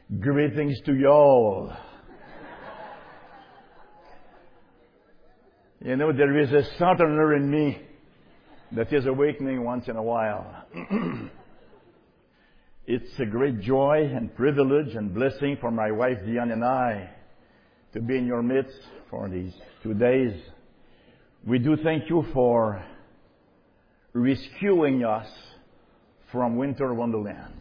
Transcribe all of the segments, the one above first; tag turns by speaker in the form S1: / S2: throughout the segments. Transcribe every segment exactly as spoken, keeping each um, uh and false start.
S1: Greetings to you all. You know, there is a southerner in me that is awakening once in a while. It's a great joy and privilege and blessing for my wife Diane and I to be in your midst for these two days. We do thank you for rescuing us from winter wonderland.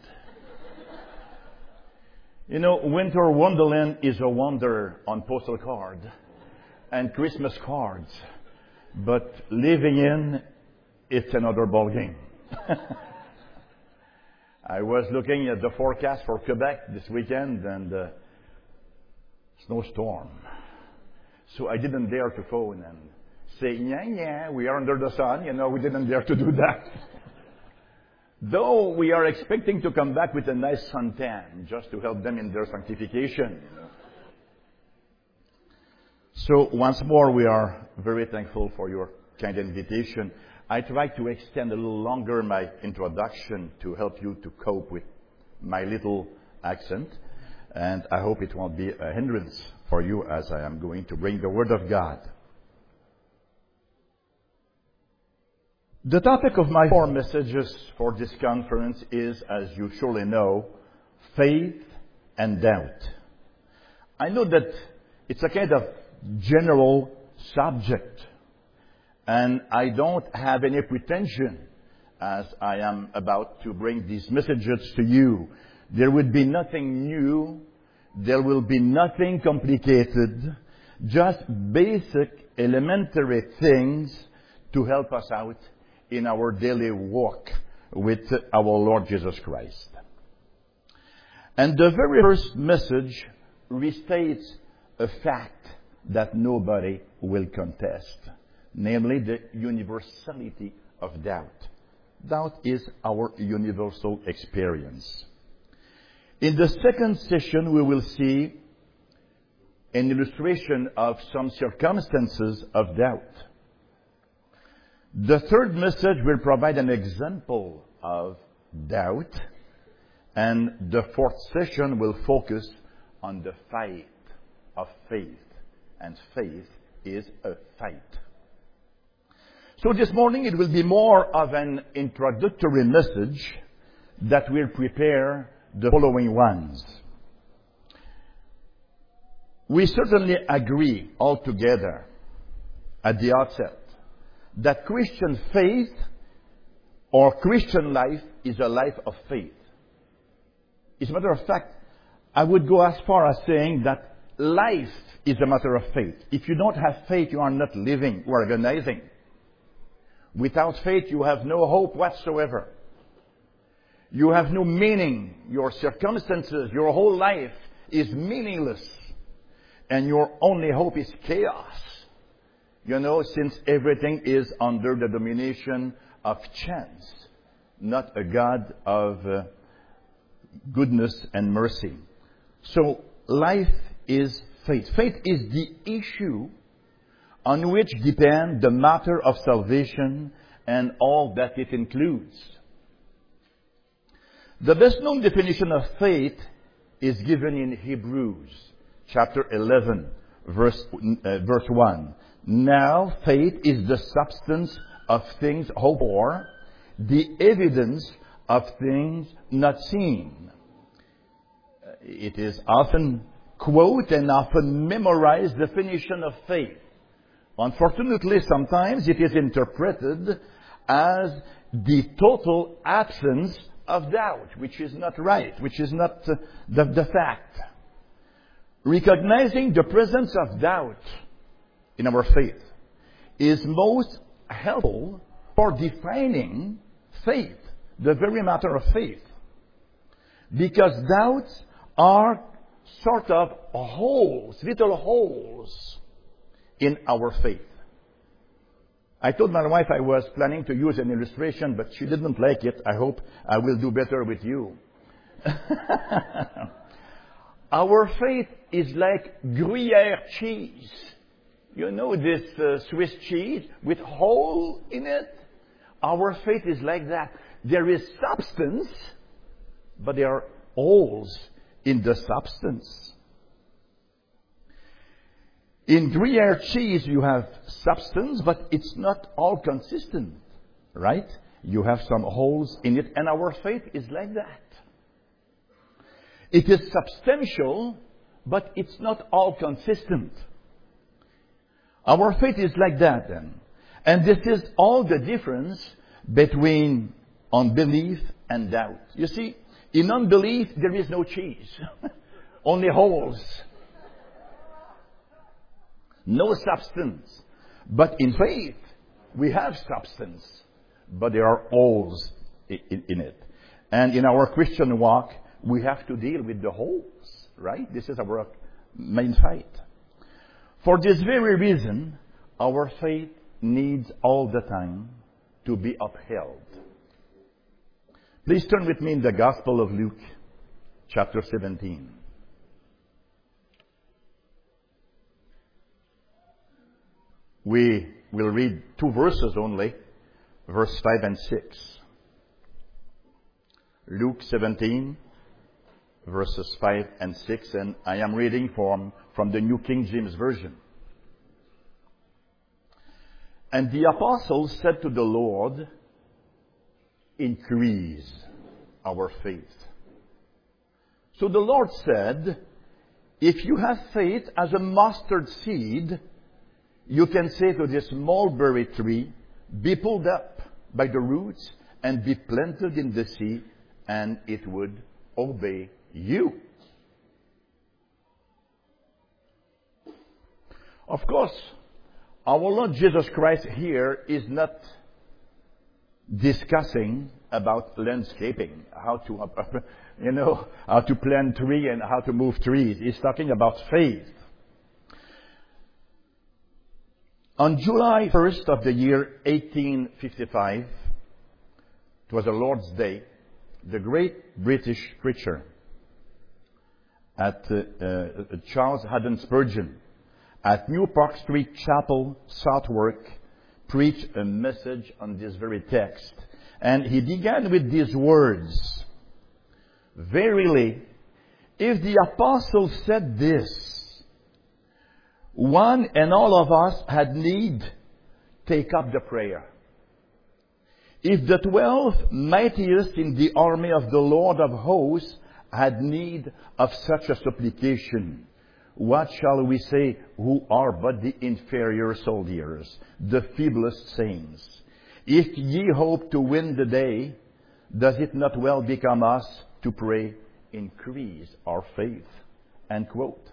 S1: You know, winter wonderland is a wonder on postal card and Christmas cards, but living in, it's another ball game. I was looking at the forecast for Quebec this weekend and uh, snowstorm. So I didn't dare to phone and say, yeah, yeah, we are under the sun. You know, we didn't dare to do that. Though we are expecting to come back with a nice suntan just to help them in their sanctification. You know. So once more, we are very thankful for your kind invitation. I tried to extend a little longer my introduction to help you to cope with my little accent. And I hope it won't be a hindrance for you as I am going to bring the Word of God. The topic of my four messages for this conference is, as you surely know, faith and doubt. I know that it's a kind of general subject, and I don't have any pretension as I am about to bring these messages to you. There would be nothing new. There will be nothing complicated. Just basic, elementary things to help us out in our daily walk with our Lord Jesus Christ. And the very first message restates a fact that nobody will contest, namely the universality of doubt. Doubt is our universal experience. In the second session, we will see an illustration of some circumstances of doubt. The third message will provide an example of doubt, and the fourth session will focus on the fight of faith, and faith is a fight. So this morning it will be more of an introductory message that will prepare the following ones. We certainly agree altogether at the outset that Christian faith or Christian life is a life of faith. As a matter of fact, I would go as far as saying that life is a matter of faith. If you don't have faith, you are not living, organizing. Without faith, you have no hope whatsoever. You have no meaning. Your circumstances, your whole life is meaningless. And your only hope is chaos. You know, since everything is under the domination of chance, not a God of uh, goodness and mercy. So life is faith. Faith is the issue on which depend the matter of salvation and all that it includes. The best known definition of faith is given in Hebrews chapter eleven, verse, uh, verse one. Now faith is the substance of things hoped for, the evidence of things not seen. It is often quoted and often memorized definition of faith. Unfortunately, sometimes it is interpreted as the total absence of doubt, which is not right, which is not uh, the, the fact. Recognizing the presence of doubt in our faith is most helpful for defining faith, the very matter of faith. Because doubts are sort of holes, little holes in our faith. I told my wife I was planning to use an illustration, but she didn't like it. I hope I will do better with you. Our faith is like Gruyere cheese. You know this uh, Swiss cheese with hole in it? Our faith is like that. There is substance, but there are holes in the substance. In Gruyere cheese, you have substance, but it's not all consistent, right? You have some holes in it, and our faith is like that. It is substantial, but it's not all consistent. Our faith is like that then. And this is all the difference between unbelief and doubt. You see, in unbelief, there is no cheese. Only holes. No substance. But in faith, we have substance. But there are holes in it. And in our Christian walk, we have to deal with the holes, right? This is our main fight. For this very reason, our faith needs all the time to be upheld. Please turn with me in the Gospel of Luke, chapter seventeen. We will read two verses only, verse five and six. Luke seventeen, verses five and six, and I am reading from, from the New King James Version. And the apostles said to the Lord, increase our faith. So the Lord said, if you have faith as a mustard seed, you can say to this mulberry tree, be pulled up by the roots and be planted in the sea, and it would obey you. Of course, our Lord Jesus Christ here is not discussing about landscaping, how to, you know, how to plant trees and how to move trees. He's talking about faith. On July first of the year eighteen fifty-five, it was a Lord's Day, the great British preacher at uh, uh, Charles Haddon Spurgeon at New Park Street Chapel, Southwark, preached a message on this very text. And he began with these words, verily, if the apostles said this, one and all of us had need take up the prayer. If the twelve mightiest in the army of the Lord of hosts had need of such a supplication, what shall we say who are but the inferior soldiers, the feeblest saints? If ye hope to win the day, does it not well become us to pray, increase our faith? End quote.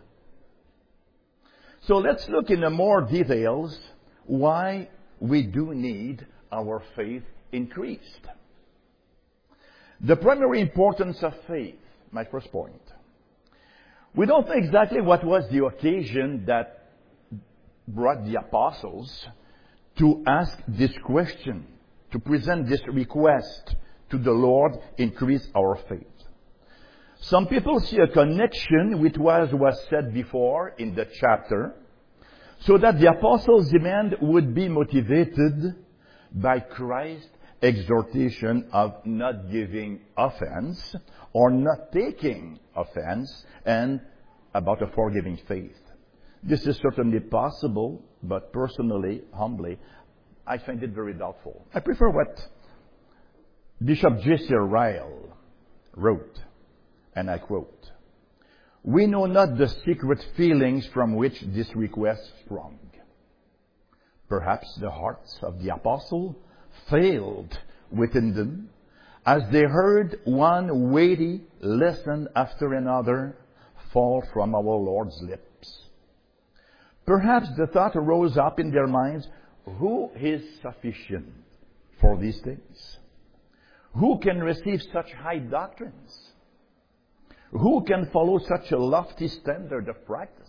S1: So let's look in more details why we do need our faith increased. The primary importance of faith, my first point. We don't know exactly what was the occasion that brought the apostles to ask this question, to present this request to the Lord, increase our faith. Some people see a connection with what was said before in the chapter, so that the apostles' demand would be motivated by Christ's exhortation of not giving offense or not taking offense, and about a forgiving faith. This is certainly possible, but personally, humbly, I find it very doubtful. I prefer what Bishop J C Ryle wrote, and I quote, we know not the secret feelings from which this request sprung. Perhaps the hearts of the apostle failed within them as they heard one weighty lesson after another fall from our Lord's lips. Perhaps the thought arose up in their minds, who is sufficient for these things? Who can receive such high doctrines? Who can follow such a lofty standard of practice?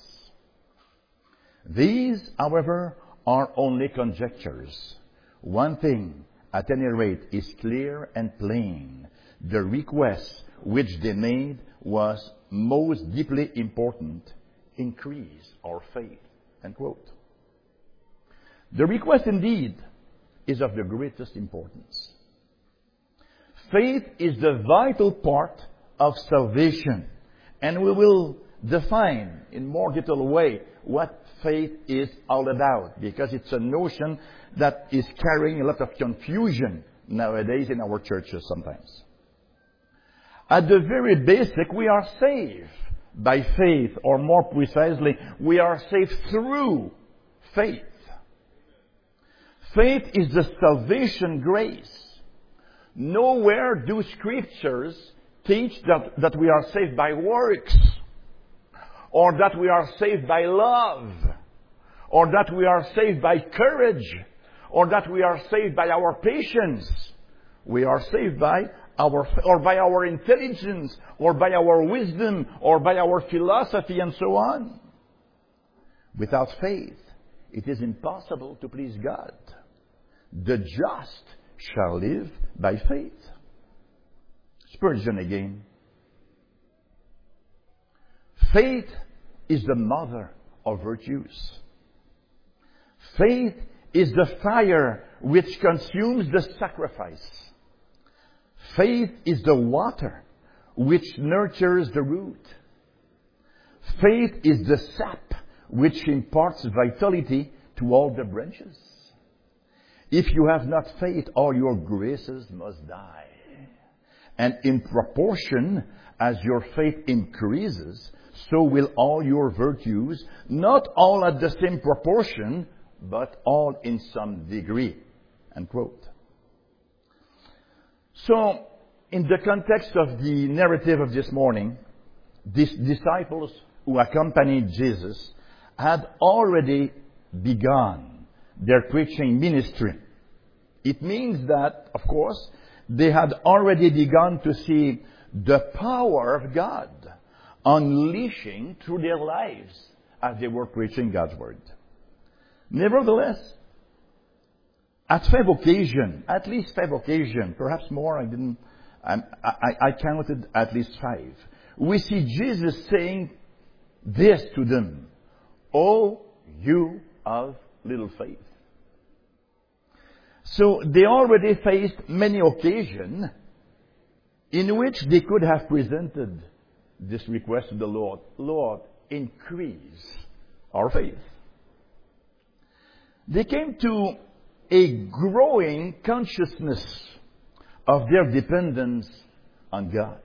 S1: These, however, are only conjectures. One thing, at any rate, is clear and plain. The request which they made was most deeply important. Increase our faith. End quote. The request indeed is of the greatest importance. Faith is the vital part of salvation, And we will define in more detailed way what faith is all about, because it's a notion that is carrying a lot of confusion nowadays in our churches sometimes. At the very basic, we are saved by faith, or more precisely, we are saved through faith. Faith is the salvation grace. Nowhere do scriptures teach that, that we are saved by works, or that we are saved by love, or that we are saved by courage, or that we are saved by our patience. We are saved by our, or by our intelligence, or by our wisdom, or by our philosophy, and so on. Without faith, it is impossible to please God. The just shall live by faith. Spurgeon again. Faith is the mother of virtues. Faith is the fire which consumes the sacrifice. Faith is the water which nurtures the root. Faith is the sap which imparts vitality to all the branches. If you have not faith, all your graces must die. And in proportion as your faith increases, so will all your virtues, not all at the same proportion, but all in some degree. End quote. So, in the context of the narrative of this morning, these disciples who accompanied Jesus had already begun their preaching ministry. It means that, of course, they had already begun to see the power of God unleashing through their lives as they were preaching God's Word. Nevertheless, at five occasions, at least five occasions, perhaps more, I didn't, I, I, I counted at least five, we see Jesus saying this to them: "O you of little faith." So they already faced many occasions in which they could have presented this request to the Lord. Lord, increase our faith. They came to a growing consciousness of their dependence on God.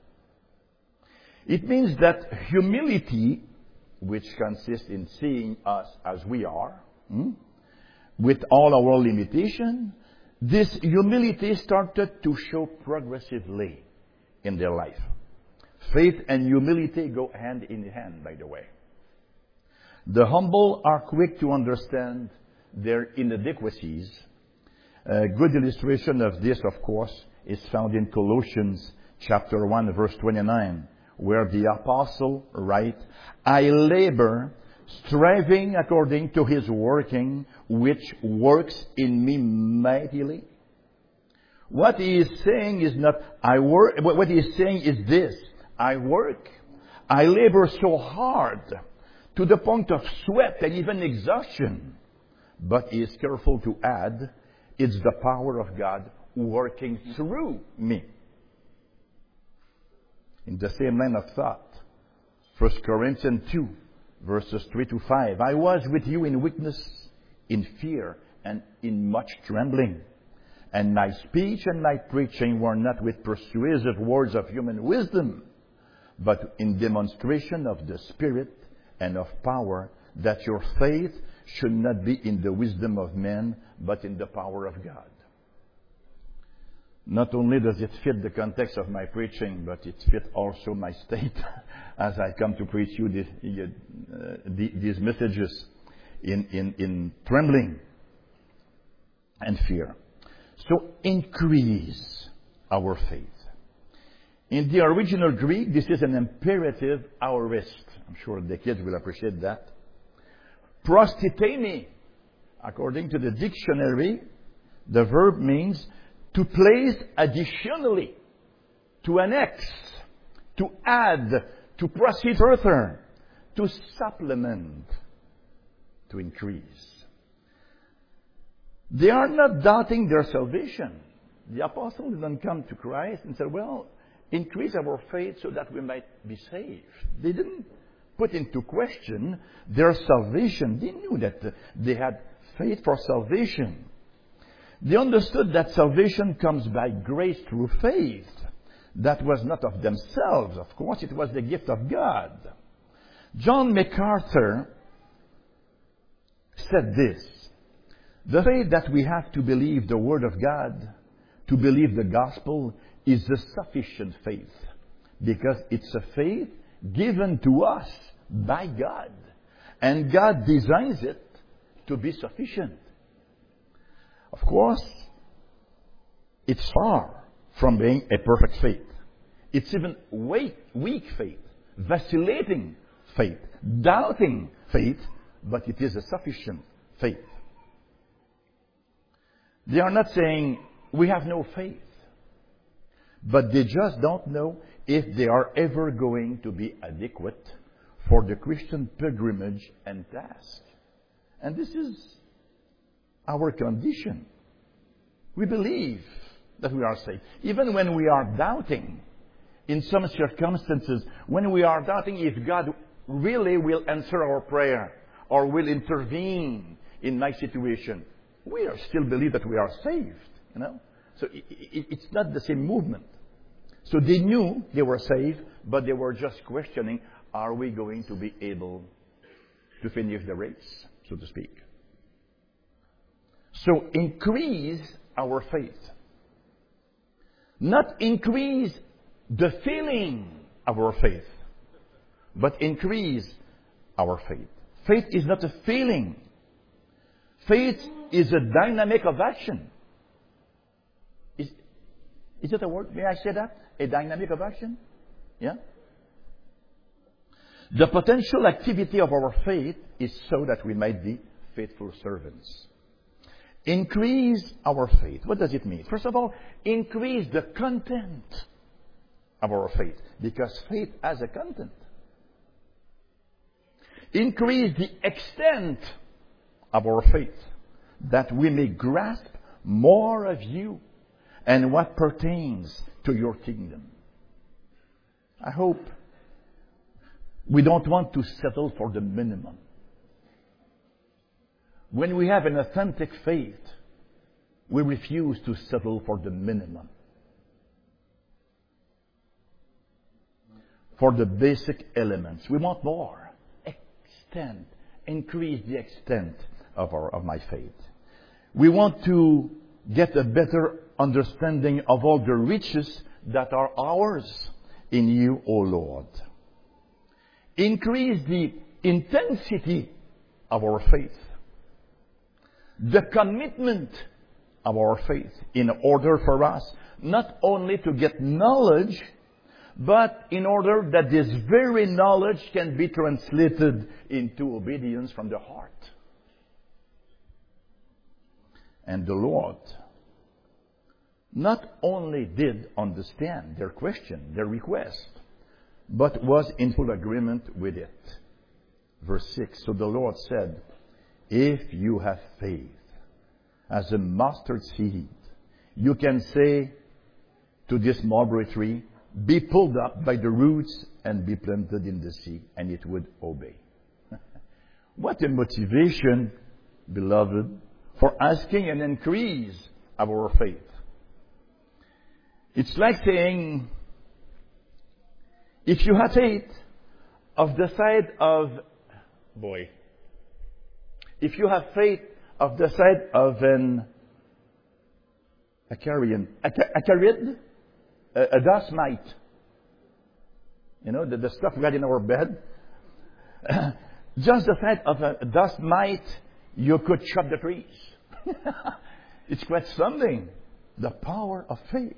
S1: It means that humility, which consists in seeing us as we are, hmm, with all our limitation, this humility started to show progressively in their life. Faith and humility go hand in hand, by the way. The humble are quick to understand their inadequacies. A good illustration of this, of course, is found in Colossians chapter one, verse twenty-nine, where the apostle writes, "I labor, striving according to his working, which works in me mightily." What he is saying is not, I work, what he is saying is this: I work, I labor so hard, to the point of sweat and even exhaustion. But he is careful to add, it's the power of God working through me. In the same line of thought, First Corinthians two, verses three to five. "I was with you in weakness, in fear, and in much trembling. And my speech and my preaching were not with persuasive words of human wisdom, but in demonstration of the Spirit and of power, that your faith should not be in the wisdom of men, but in the power of God." Not only does it fit the context of my preaching, but it fits also my state as I come to preach you this, uh, these messages in, in, in trembling and fear. So increase our faith. In the original Greek, this is an imperative aorist. I'm sure the kids will appreciate that. Prostitemi, according to the dictionary, the verb means to place additionally, to annex, to add, to proceed further, to supplement, to increase. They are not doubting their salvation. The apostle didn't come to Christ and said, well, increase our faith so that we might be saved. They didn't put into question their salvation. They knew that they had faith for salvation. They understood that salvation comes by grace through faith. That was not of themselves, of course. It was the gift of God. John MacArthur said this: the faith that we have to believe the Word of God, to believe the gospel, is a sufficient faith, because it's a faith given to us by God. And God designs it to be sufficient. Of course, it's far from being a perfect faith. It's even weak, weak faith, vacillating faith, doubting faith, but it is a sufficient faith. They are not saying we have no faith, but they just don't know if they are ever going to be adequate for the Christian pilgrimage and task. And this is our condition. We believe that we are saved. Even when we are doubting, in some circumstances, when we are doubting if God really will answer our prayer or will intervene in my situation, we are still believe that we are saved, you know. So it, it, it's not the same movement. So they knew they were saved, but they were just questioning, are we going to be able to finish the race, so to speak? So increase our faith. Not increase the feeling of our faith, but increase our faith. Faith is not a feeling. Faith is a dynamic of action. Is, is it a word? May I say that? A dynamic of action? Yeah? The potential activity of our faith is so that we might be faithful servants. Increase our faith. What does it mean? First of all, increase the content of our faith, because faith has a content. Increase the extent of our faith, that we may grasp more of you and what pertains to your kingdom. I hope we don't want to settle for the minimum. When we have an authentic faith, we refuse to settle for the minimum. For the basic elements, we want more. Extend, increase the extent of our of my faith. We want to get a better understanding of all the riches that are ours in you, O Lord. Increase the intensity of our faith, the commitment of our faith, in order for us not only to get knowledge, but in order that this very knowledge can be translated into obedience from the heart. And the Lord not only did understand their question, their request, but was in full agreement with it. Verse six, so the Lord said, if you have faith as a mustard seed, you can say to this mulberry tree, be pulled up by the roots and be planted in the sea, and it would obey. What a motivation, beloved, for asking an increase of our faith. It's like saying, if you have faith of the side of, boy, if you have faith of the side of an acarian, acarid, a, a dust mite, you know, the, the stuff we got in our bed, just the size of a dust mite, you could chop the trees. It's quite something. The power of faith.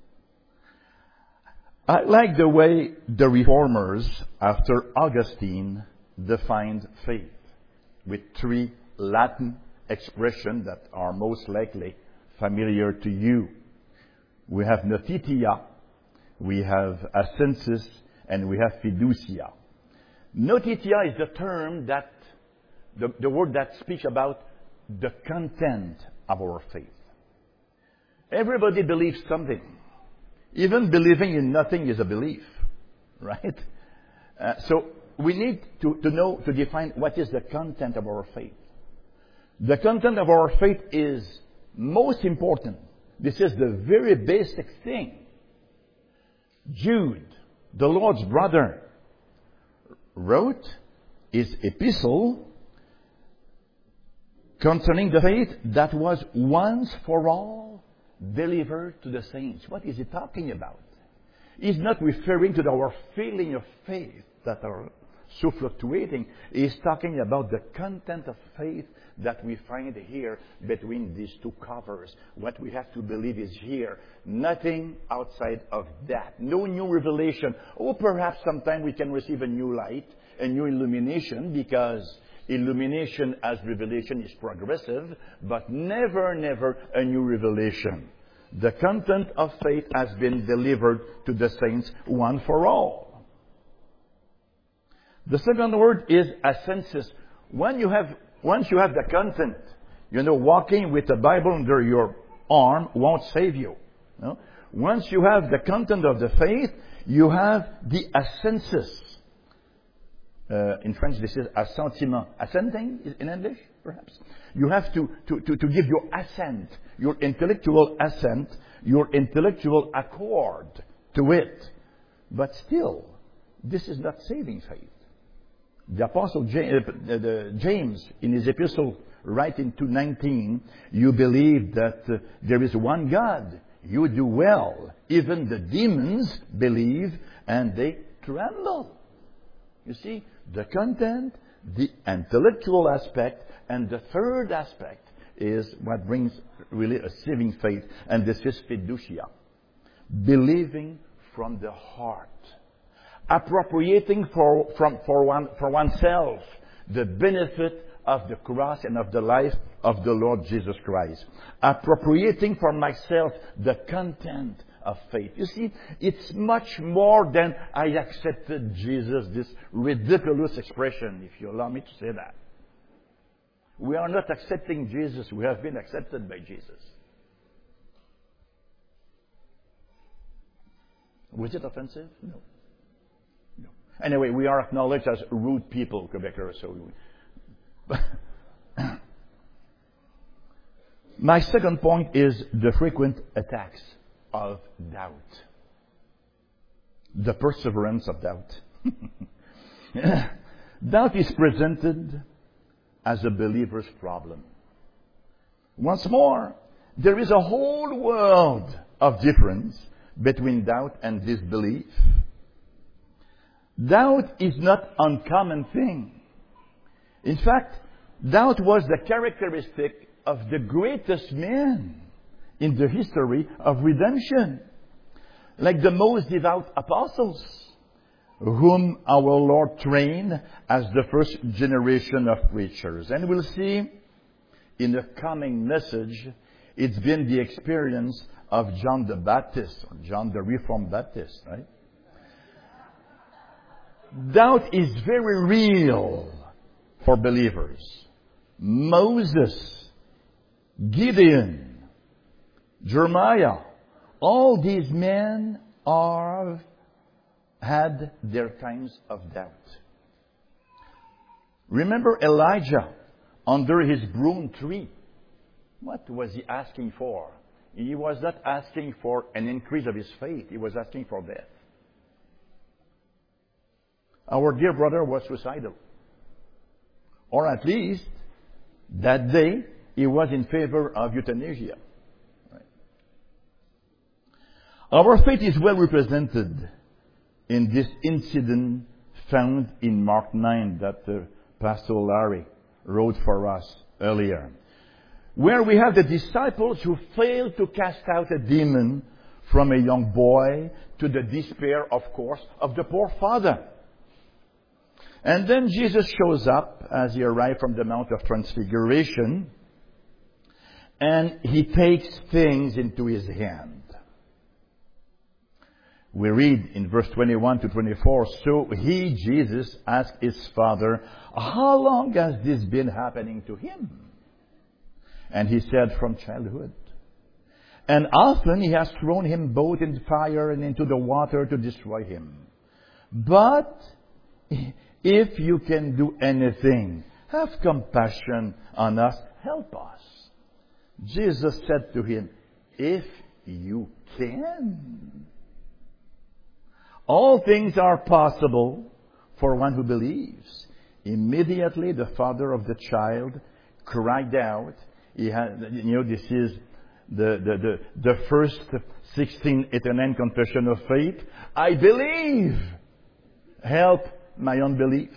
S1: I like the way the reformers, after Augustine, defined faith with three Latin expressions that are most likely familiar to you. We have notitia, we have assensus, and we have fiducia. Notitia is the term that, the, the word that speaks about the content of our faith. Everybody believes something. Even believing in nothing is a belief, right? Uh, so we need to, to know, to define what is the content of our faith. The content of our faith is most important. This is the very basic thing. Jude, the Lord's brother, wrote his epistle concerning the faith that was once for all delivered to the saints. What is he talking about? He's not referring to our feeling of faith that are so fluctuating. He's talking about the content of faith that we find here between these two covers. What we have to believe is here. Nothing outside of that. No new revelation. Or perhaps sometime we can receive a new light, a new illumination, because illumination as revelation is progressive, but never, never a new revelation. The content of faith has been delivered to the saints one for all. The second word is ascensus. When you have Once you have the content, you know, walking with the Bible under your arm won't save you. No? Once you have the content of the faith, you have the ascensus. Uh, in French, this is assentiment. Assenting in English, perhaps. You have to, to, to, to give your assent, your intellectual assent, your intellectual accord to it. But still, this is not saving faith. The Apostle James, in his epistle, right in two nineteen, you believe that uh, there is one God. You do well. Even the demons believe and they tremble. You see, the content, the intellectual aspect, and the third aspect is what brings really a saving faith, and this is fiducia. Believing from the heart. Appropriating for, from, for, one, for oneself the benefit of the cross and of the life of the Lord Jesus Christ. Appropriating for myself the content of faith. You see, it's much more than I accepted Jesus, this ridiculous expression, if you allow me to say that. We are not accepting Jesus, we have been accepted by Jesus. Was it offensive? No. Anyway, we are acknowledged as rude people, Quebecers. So, we... My second point is the frequent attacks of doubt. The perseverance of doubt. Doubt is presented as a believer's problem. Once more, there is a whole world of difference between doubt and disbelief. Doubt is not an uncommon thing. In fact, doubt was the characteristic of the greatest men in the history of redemption. Like the most devout apostles, whom our Lord trained as the first generation of preachers. And we'll see in the coming message, it's been the experience of John the Baptist, or John the Reformed Baptist, right? Doubt is very real for believers. Moses, Gideon, Jeremiah, all these men are had their times of doubt. Remember Elijah under his broom tree. What was he asking for? He was not asking for an increase of his faith. He was asking for death. Our dear brother was suicidal. Or at least, that day, he was in favor of euthanasia. Right. Our faith is well represented in this incident found in Mark nine that uh, Pastor Larry wrote for us earlier, where we have the disciples who failed to cast out a demon from a young boy, to the despair, of course, of the poor father. And then Jesus shows up as he arrived from the Mount of Transfiguration, and he takes things into his hand. We read in verse twenty-one to twenty-four, so he, Jesus, asked his father, how long has this been happening to him? And he said, from childhood. And often he has thrown him both into fire and into the water to destroy him. But if you can do anything, have compassion on us, help us. Jesus said to him, if you can. All things are possible for one who believes. Immediately the father of the child cried out. He had, you know, this is the, the, the, the first sixteen eighty-nine confession of faith. I believe. Help my unbelief.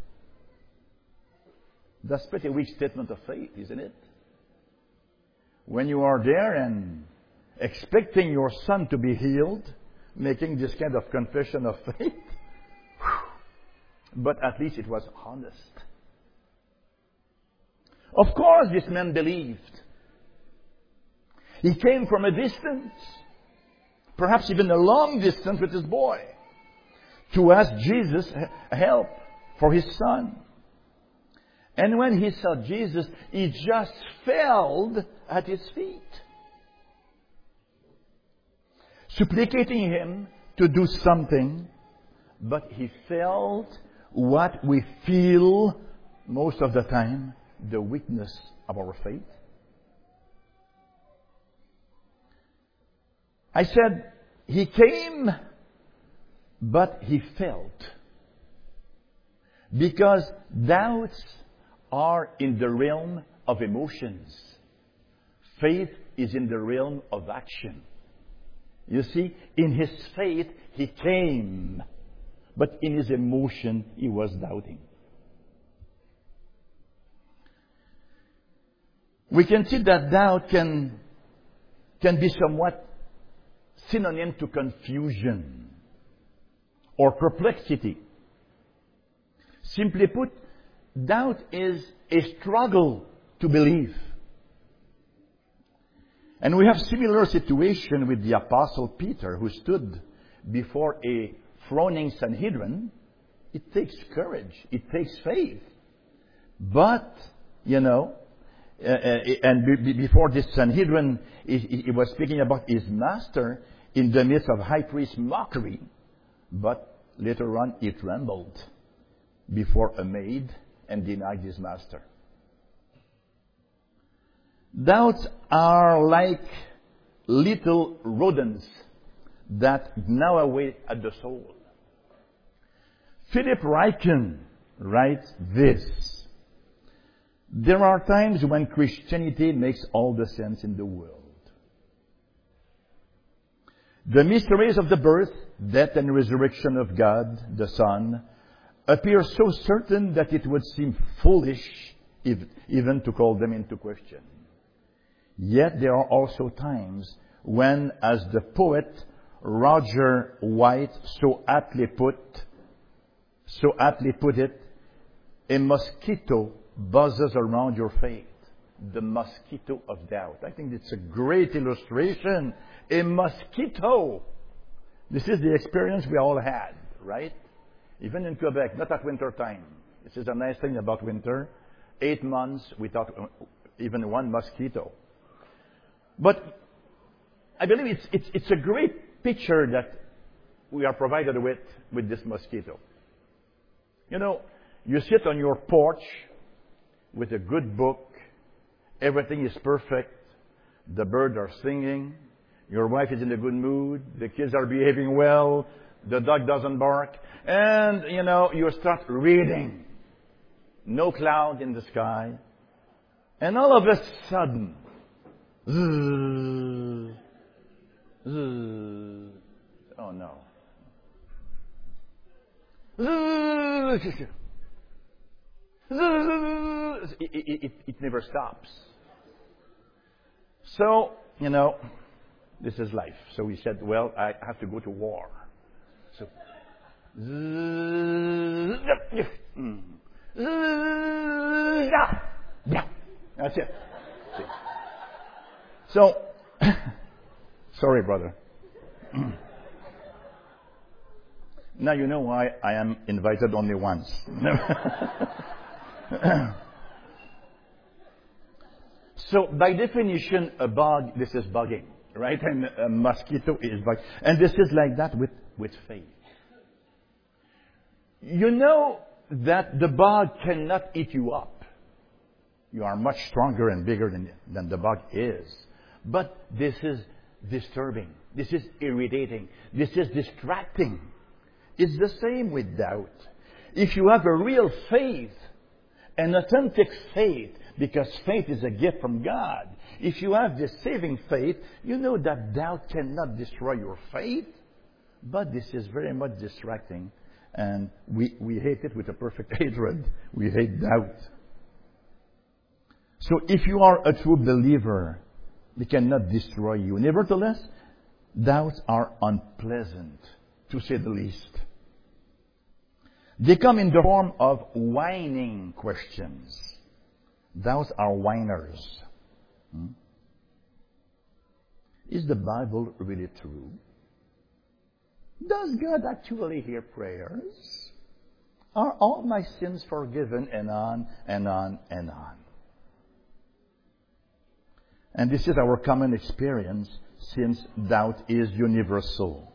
S1: That's a pretty weak statement of faith, isn't it? When you are there and expecting your son to be healed, making this kind of confession of faith, but at least it was honest. Of course, this man believed. He came from a distance, perhaps even a long distance with his boy, to ask Jesus help for his son. And when he saw Jesus, he just fell at his feet, supplicating him to do something. But he felt what we feel most of the time, the weakness of our faith. I said, he came, but he felt. Because doubts are in the realm of emotions. Faith is in the realm of action. You see, in his faith, he came. But in his emotion, he was doubting. We can see that doubt can, can be somewhat synonym to confusion or perplexity. Simply put, doubt is a struggle to believe. And we have similar situation with the Apostle Peter, who stood before a frowning Sanhedrin. It takes courage. It takes faith. But, you know, uh, uh, and be, before this Sanhedrin, he, he was speaking about his master in the midst of high priest mockery. But later on, he trembled before a maid and denied his master. Doubts are like little rodents that gnaw away at the soul. Philip Ryken writes this: there are times when Christianity makes all the sense in the world. The mysteries of the birth, death, and resurrection of God, the Son, appear so certain that it would seem foolish if, even to call them into question. Yet there are also times when, as the poet Roger White so aptly put, so aptly put it, a mosquito buzzes around your faith. The mosquito of doubt. I think it's a great illustration. A mosquito. This is the experience we all had, right? Even in Quebec, not at winter time. This is a nice thing about winter. Eight months without even one mosquito. But I believe it's, it's, it's a great picture that we are provided with, with this mosquito. You know, you sit on your porch with a good book. Everything is perfect. The birds are singing. Your wife is in a good mood. The kids are behaving well. The dog doesn't bark. And, you know, you start reading. No cloud in the sky. And all of a sudden, zzz, zzz, oh no. Zzz, zzz, it, it, it, it never stops. So, you know, this is life. So he said, well, I have to go to war. So, that's it. See. So, sorry, brother. Now you know why I am invited only once. So, by definition, a bug, this is bugging. right? And a mosquito is like, and this is like that with, with faith. You know that the bug cannot eat you up. You are much stronger and bigger than, than the bug is. But this is disturbing. This is irritating. This is distracting. It's the same with doubt. If you have a real faith, an authentic faith, because faith is a gift from God, if you have this saving faith, you know that doubt cannot destroy your faith. But this is very much distracting. And we, we hate it with a perfect hatred. We hate doubt. So if you are a true believer, it cannot destroy you. Nevertheless, doubts are unpleasant, to say the least. They come in the form of whining questions. Doubts are whiners. Hmm? Is the Bible really true? Does God actually hear prayers? Are all my sins forgiven? And on and on and on. And this is our common experience since doubt is universal.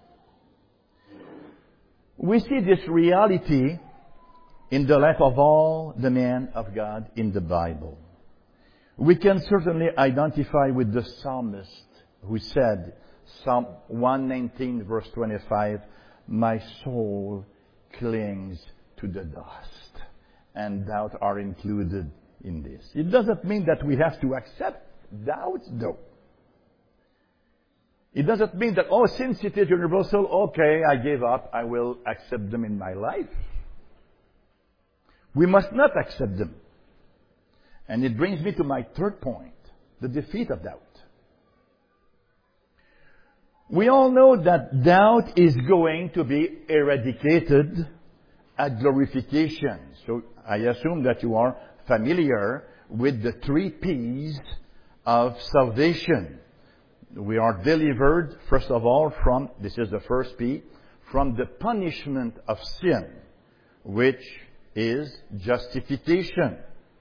S1: We see this reality in the life of all the men of God in the Bible. We can certainly identify with the psalmist who said, Psalm one nineteen verse twenty-five, my soul clings to the dust. And doubts are included in this. It doesn't mean that we have to accept doubts, though. It doesn't mean that, oh, since it is universal, okay, I give up, I will accept them in my life. We must not accept them. And it brings me to my third point, the defeat of doubt. We all know that doubt is going to be eradicated at glorification. So I assume that you are familiar with the three P's of salvation. We are delivered, first of all, from, this is the first P, from the punishment of sin, which is justification.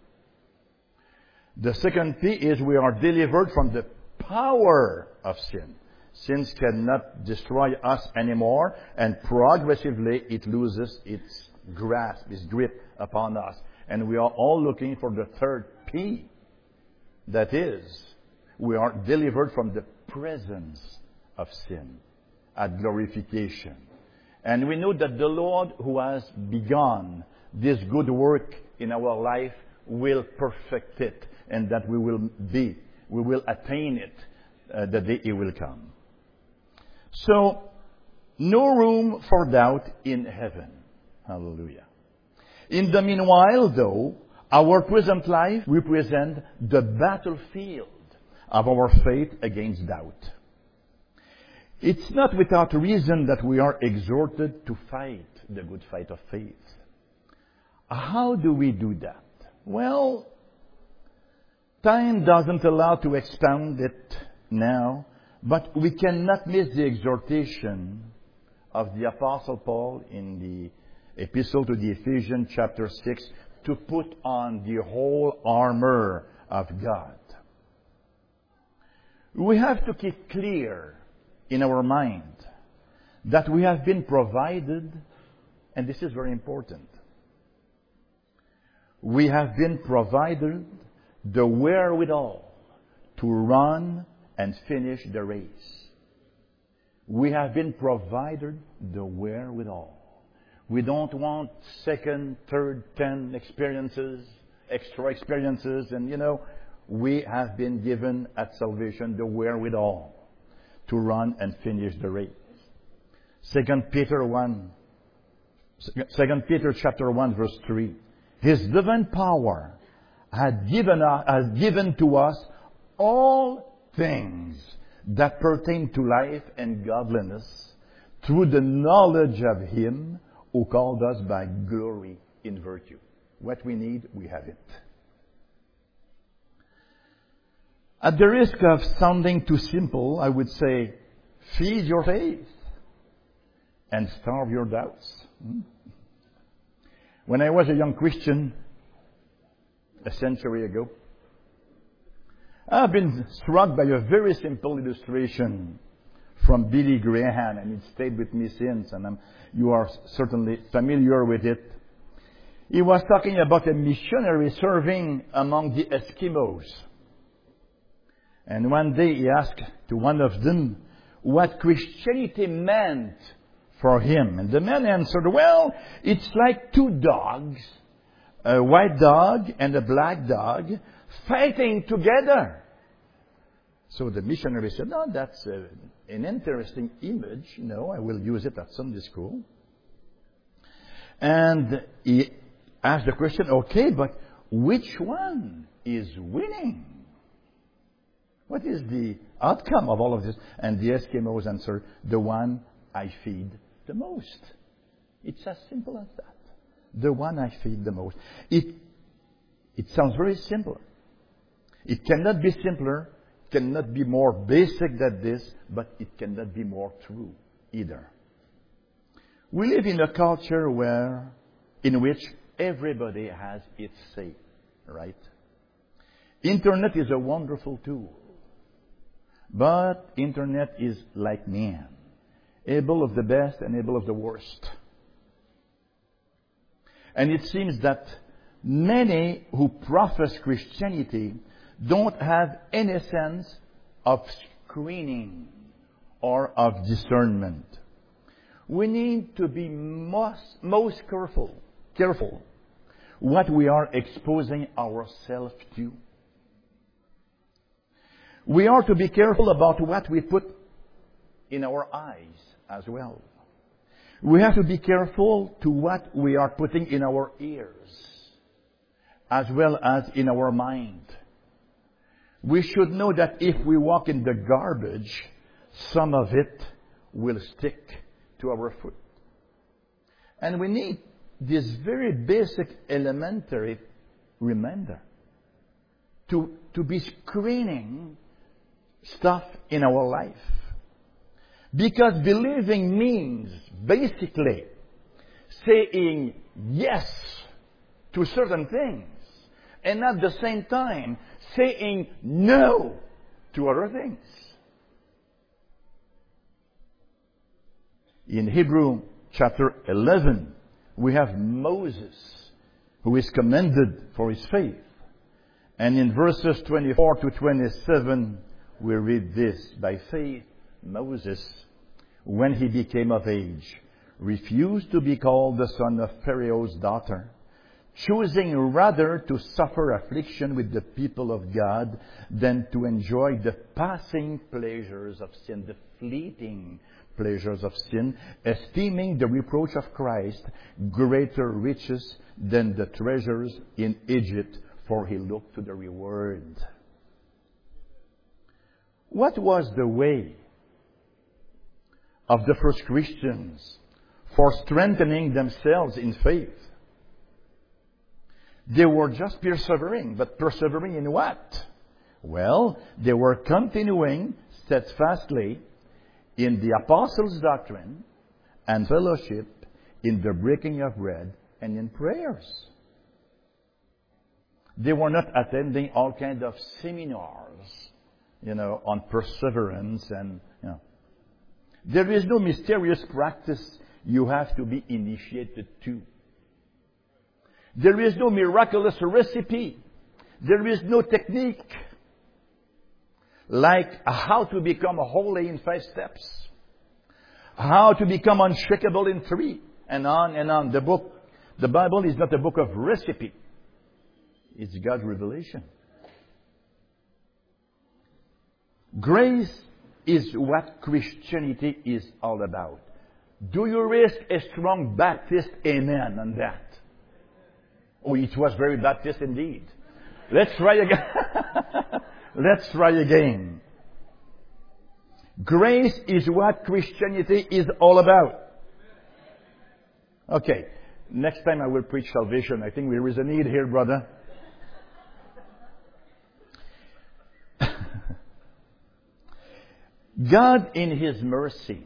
S1: The second P is we are delivered from the power of sin. Sins cannot destroy us anymore, and progressively it loses its grasp, its grip upon us. And we are all looking for the third P. That is, we are delivered from the presence of sin at glorification. And we know that the Lord who has begun this good work in our life will perfect it, and that we will be, we will attain it uh, the day it will come. So, no room for doubt in heaven. Hallelujah. In the meanwhile, though, our present life represents the battlefield of our faith against doubt. It's not without reason that we are exhorted to fight the good fight of faith. How do we do that? Well, time doesn't allow to expound it now, but we cannot miss the exhortation of the Apostle Paul in the Epistle to the Ephesians, chapter six, to put on the whole armor of God. We have to keep clear in our mind that we have been provided, and this is very important, we have been provided the wherewithal to run and finish the race. We have been provided the wherewithal. We don't want second, third, ten experiences, extra experiences, and you know, we have been given at salvation the wherewithal to run and finish the race. Second Peter one, Second Peter chapter one verse three. His divine power had given us, has given to us all things that pertain to life and godliness through the knowledge of Him who called us by glory in virtue. What we need, we have it. At the risk of sounding too simple, I would say, feed your faith and starve your doubts. Hmm? When I was a young Christian, a century ago, I've been struck by a very simple illustration from Billy Graham, and it stayed with me since, and I'm, you are certainly familiar with it. He was talking about a missionary serving among the Eskimos. And one day he asked to one of them what Christianity meant for him. And the man answered, well, it's like two dogs, a white dog and a black dog, fighting together. So the missionary said, no, that's a, an interesting image. You know, I will use it at Sunday school. And he asked the question, okay, but which one is winning? What is the outcome of all of this? And the Eskimos answered, the one I feed the most. It's as simple as that. The one I feed the most. It, it sounds very simple. It cannot be simpler, cannot be more basic than this, but it cannot be more true either. We live in a culture where, in which everybody has its say, right? Internet is a wonderful tool. But Internet is like man, able of the best and able of the worst. And it seems that many who profess Christianity don't have any sense of screening or of discernment. We need to be most, most careful, careful what we are exposing ourselves to. We are to be careful about what we put in our eyes as well. We have to be careful to what we are putting in our ears as well as in our mind. We should know that if we walk in the garbage, some of it will stick to our foot. And we need this very basic elementary reminder to, to be screening stuff in our life. Because believing means basically saying yes to certain things and at the same time saying no to other things. In Hebrew chapter eleven, we have Moses, who is commended for his faith. And in verses twenty-four to twenty-seven, we read this: by faith, Moses, when he became of age, refused to be called the son of Pharaoh's daughter, choosing rather to suffer affliction with the people of God than to enjoy the passing pleasures of sin, the fleeting pleasures of sin, esteeming the reproach of Christ greater riches than the treasures in Egypt, for he looked to the reward. What was the way of the first Christians for strengthening themselves in faith? They were just persevering, but persevering in what? Well, they were continuing steadfastly in the apostles' doctrine and fellowship, in the breaking of bread and in prayers. They were not attending all kinds of seminars, you know, on perseverance and, you know. There is no mysterious practice you have to be initiated to. There is no miraculous recipe. There is no technique like how to become holy in five steps, how to become unshakable in three, and on and on. The book, the Bible is not a book of recipe. It's God's revelation. Grace is what Christianity is all about. Do you risk a strong Baptist amen on that? Oh, it was very Baptist indeed. Let's try again. Let's try again. Grace is what Christianity is all about. Okay. Next time I will preach salvation. I think there is a need here, brother. God, in His mercy,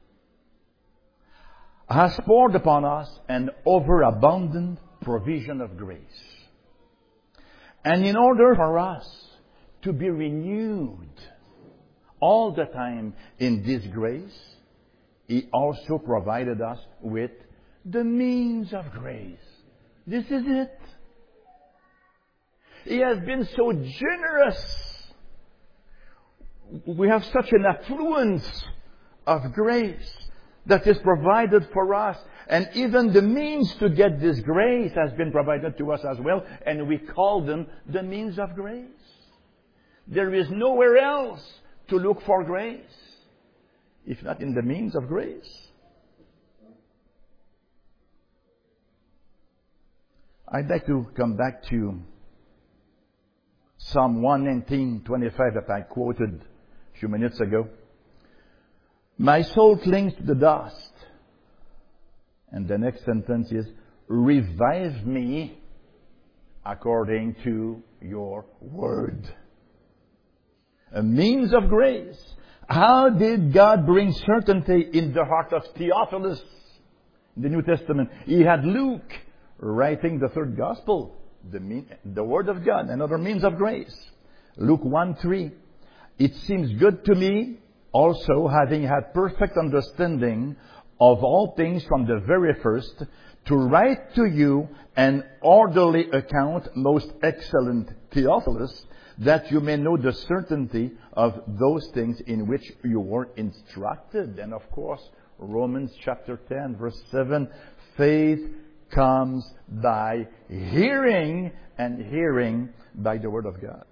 S1: has poured upon us an overabundant provision of grace. And in order for us to be renewed all the time in this grace, He also provided us with the means of grace. This is it. He has been so generous. We have such an affluence of grace that is provided for us. And even the means to get this grace has been provided to us as well. And we call them the means of grace. There is nowhere else to look for grace, if not in the means of grace. I'd like to come back to Psalm one nineteen twenty-five that I quoted a few minutes ago. My soul clings to the dust. And the next sentence is, revive me according to your word. A means of grace. How did God bring certainty in the heart of Theophilus in the New Testament? He had Luke writing the third gospel, the, mean, the word of God, another means of grace. Luke one three. It seems good to me also, having had perfect understanding of all things from the very first, to write to you an orderly account, most excellent Theophilus, that you may know the certainty of those things in which you were instructed. And of course, Romans chapter ten, verse seven, faith comes by hearing, and hearing by the word of God.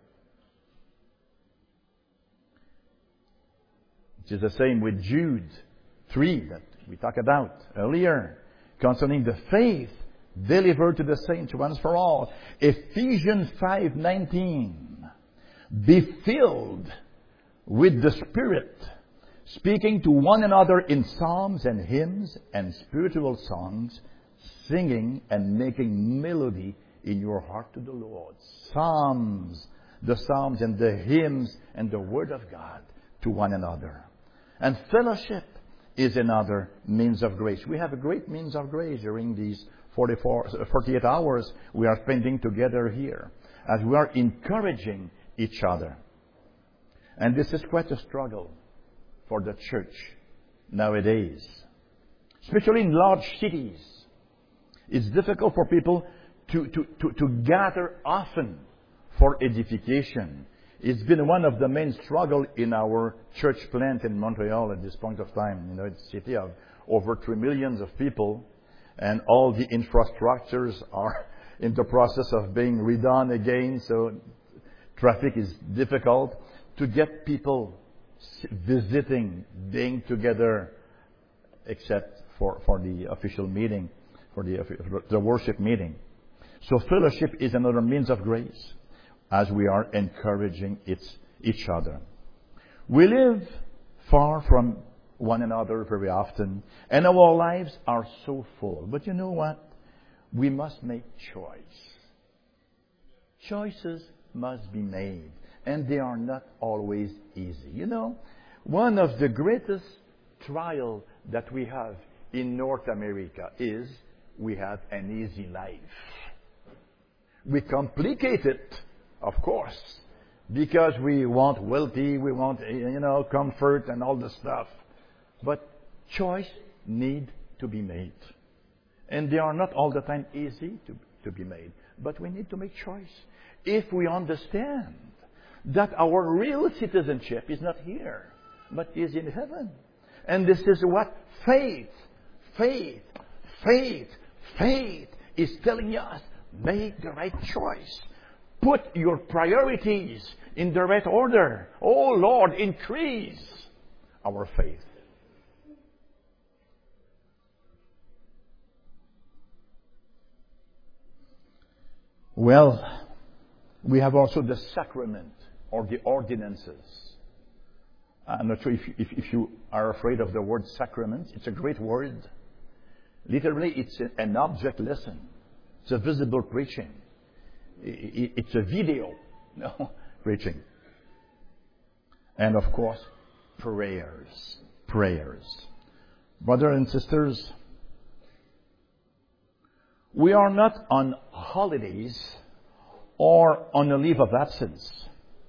S1: It is the same with Jude three that we talked about earlier concerning the faith delivered to the saints once for all. Ephesians five nineteen. Be filled with the Spirit, speaking to one another in psalms and hymns and spiritual songs, singing and making melody in your heart to the Lord. Psalms, the psalms and the hymns and the word of God to one another. And fellowship is another means of grace. We have a great means of grace during these forty-four, forty-eight hours we are spending together here, as we are encouraging each other. And this is quite a struggle for the church nowadays, especially in large cities. It's difficult for people to, to, to, to gather often for edification. It's been one of the main struggles in our church plant in Montreal at this point of time. You know, it's a city of over three million of people, and all the infrastructures are in the process of being redone again, so traffic is difficult. To get people visiting, being together, except for, for the official meeting, for the, the worship meeting. So fellowship is another means of grace, as we are encouraging its, each other. We live far from one another very often, and our lives are so full. But you know what? We must make choice. Choices must be made, and they are not always easy. You know, one of the greatest trials that we have in North America is we have an easy life. We complicate it, of course, because we want wealthy, we want, you know, comfort and all the stuff. But choice need to be made. And they are not all the time easy to, to be made. But we need to make choice. If we understand that our real citizenship is not here, but is in heaven. And this is what faith, faith, faith, faith is telling us. Make the right choice. Put your priorities in the right order. Oh Lord, increase our faith. Well, we have also the sacrament or the ordinances. I'm not sure if, if, if you are afraid of the word sacrament. It's a great word. Literally, it's an object lesson. It's a visible preaching. It's a video, no, preaching. And of course, prayers. Prayers. Brothers and sisters, we are not on holidays or on a leave of absence.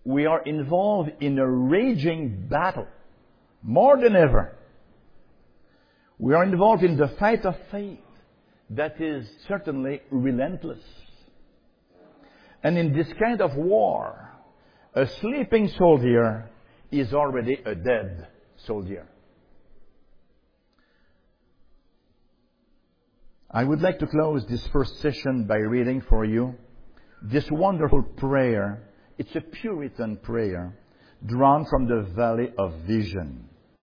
S1: we are involved in a raging battle, more than ever. We are involved in the fight of faith that is certainly relentless. And in this kind of war, a sleeping soldier is already a dead soldier. I would like to close this first session by reading for you this wonderful prayer. It's a Puritan prayer drawn from the Valley of Vision.